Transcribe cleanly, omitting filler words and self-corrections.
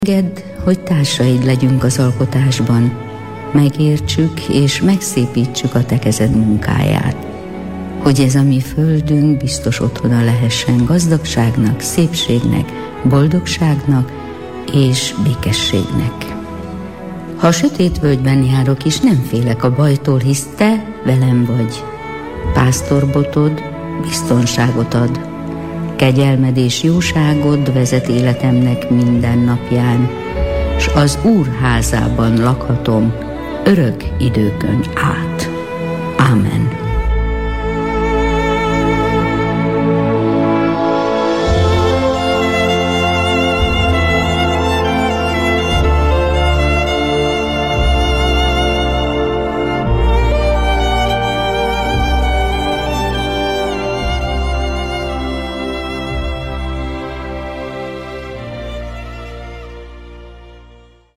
Engedd, hogy társaid legyünk az alkotásban, megértsük és megszépítsük a te kezed munkáját, hogy ez a mi földünk biztos otthona lehessen gazdagságnak, szépségnek, boldogságnak és békességnek. Ha a sötét völgyben járok is, nem félek a bajtól, hisz te velem vagy. Pásztorbotod biztonságot ad, kegyelmed és jóságod vezet életemnek minden napján, s az Úr házában lakhatom örök időkön át. Ámen.